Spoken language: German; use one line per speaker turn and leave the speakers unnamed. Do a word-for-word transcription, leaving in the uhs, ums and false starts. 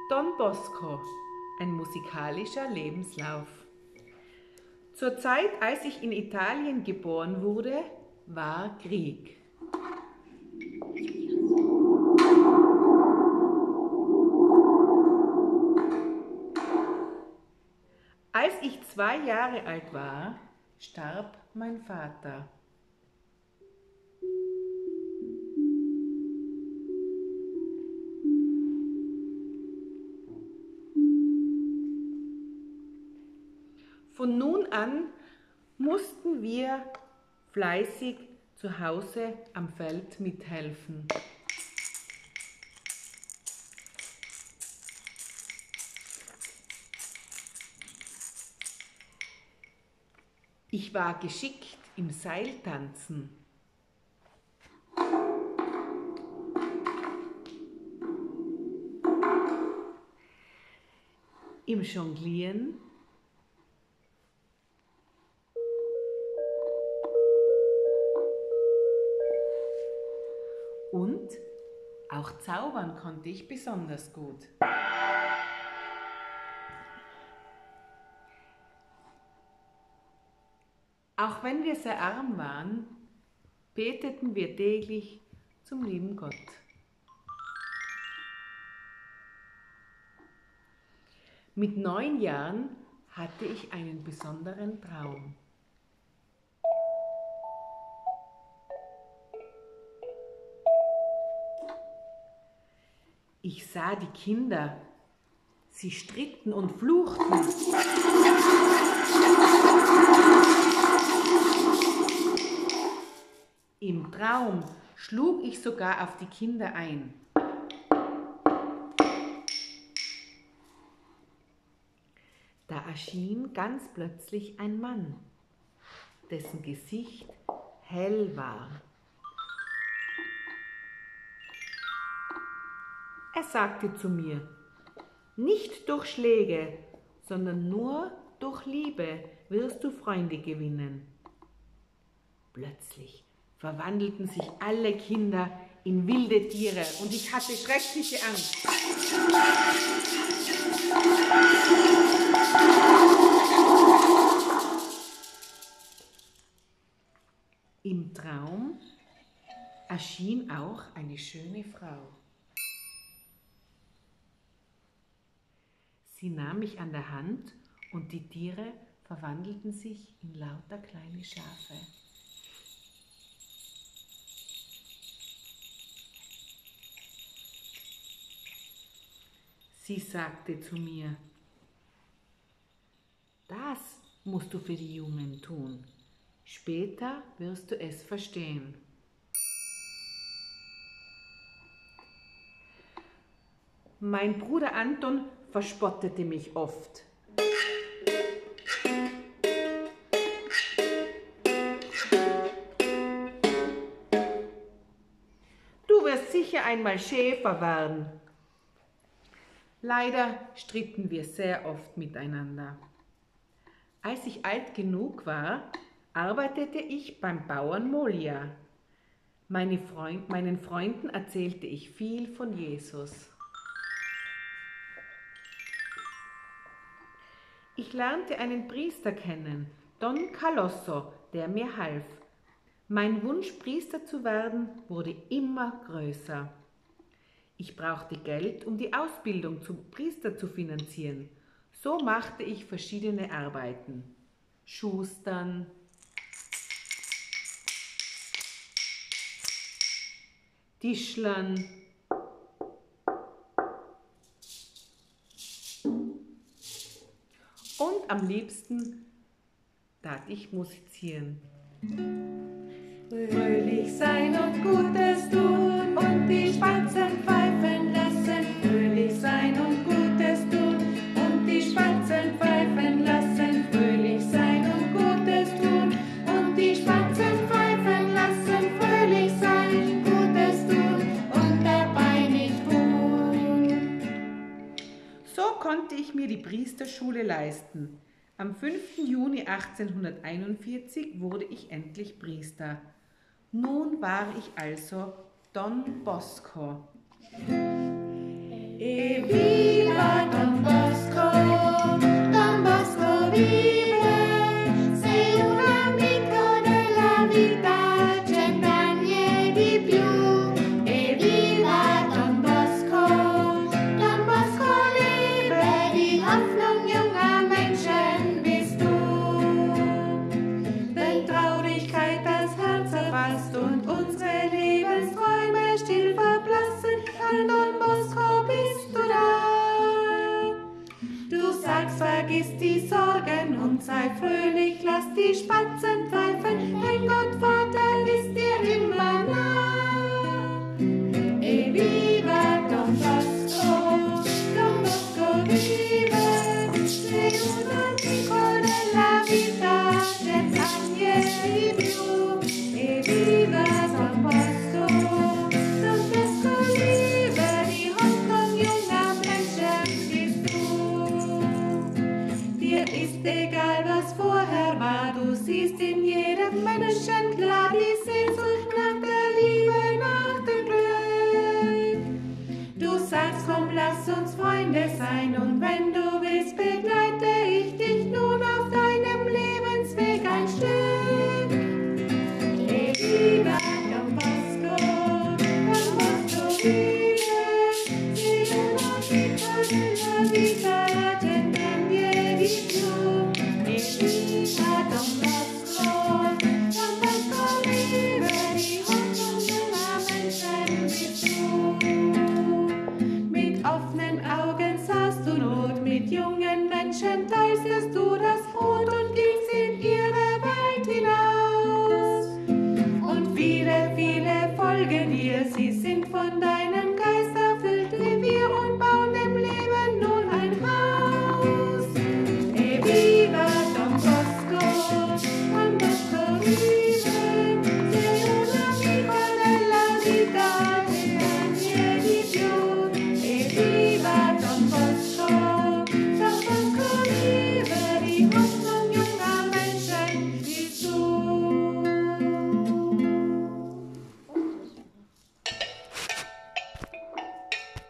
Don Bosco, ein musikalischer Lebenslauf. Zur Zeit, als ich in Italien geboren wurde, war Krieg. Als ich zwei Jahre alt war, starb mein Vater. Von nun an mussten wir fleißig zu Hause am Feld mithelfen. Ich war geschickt im Seiltanzen. Im Jonglieren. Und auch zaubern konnte ich besonders gut. Auch wenn wir sehr arm waren, beteten wir täglich zum lieben Gott. Mit neun Jahren hatte ich einen besonderen Traum. Ich sah die Kinder, sie stritten und fluchten. Im Traum schlug ich sogar auf die Kinder ein. Da erschien ganz plötzlich ein Mann, dessen Gesicht hell war. Er sagte zu mir: Nicht durch Schläge, sondern nur durch Liebe wirst du Freunde gewinnen. Plötzlich verwandelten sich alle Kinder in wilde Tiere und ich hatte schreckliche Angst. Im Traum erschien auch eine schöne Frau. Sie nahm mich an der Hand und die Tiere verwandelten sich in lauter kleine Schafe. Sie sagte zu mir: Das musst du für die Jungen tun. Später wirst du es verstehen. Mein Bruder Anton verspottete mich oft. Du wirst sicher einmal Schäfer werden. Leider stritten wir sehr oft miteinander. Als ich alt genug war, arbeitete ich beim Bauern Molia. Meine Freund, meinen Freunden erzählte ich viel von Jesus. Ich lernte einen Priester kennen, Don Calosso, der mir half. Mein Wunsch, Priester zu werden, wurde immer größer. Ich brauchte Geld, um die Ausbildung zum Priester zu finanzieren. So machte ich verschiedene Arbeiten. Schustern, Tischlern, und am liebsten tat ich musizieren.
Fröhlich sein und Gutes tun und die Spatzen pfeifen lassen. Fröhlich sein und Gutes tun und die Spatzen pfeifen lassen. Fröhlich sein und Gutes tun und die Spatzen pfeifen lassen. Fröhlich sein, Gutes tun und dabei nicht ruhen.
So konnte ich mir die Priesterschule leisten. Am fünften Juni achtzehnhunderteinundvierzig wurde ich endlich Priester. Nun war ich also Don Bosco.
E viva Herrn Don Bosco, bist du da? Du sagst, vergiss die Sorgen und sei fröhlich, lass die Spatzen pfeifen, denn Gott